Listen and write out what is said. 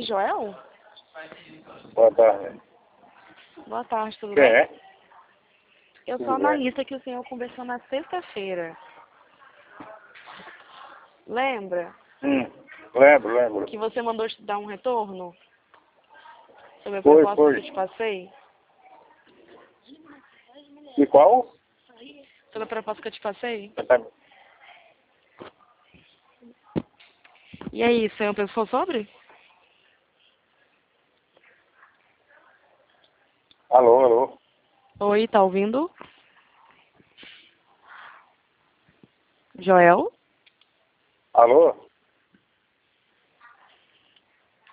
Joel? Boa tarde. Boa tarde, tudo Quem bem? é? Eu sou Tudo a bem. analista que o senhor conversou na sexta-feira. Lembra Lembro. que você mandou dar um retorno sobre a Foi. proposta que eu te passei? E qual? Sobre a proposta que eu te passei? E aí, o senhor pensou sobre? Alô. Oi, tá ouvindo? Joel? Alô?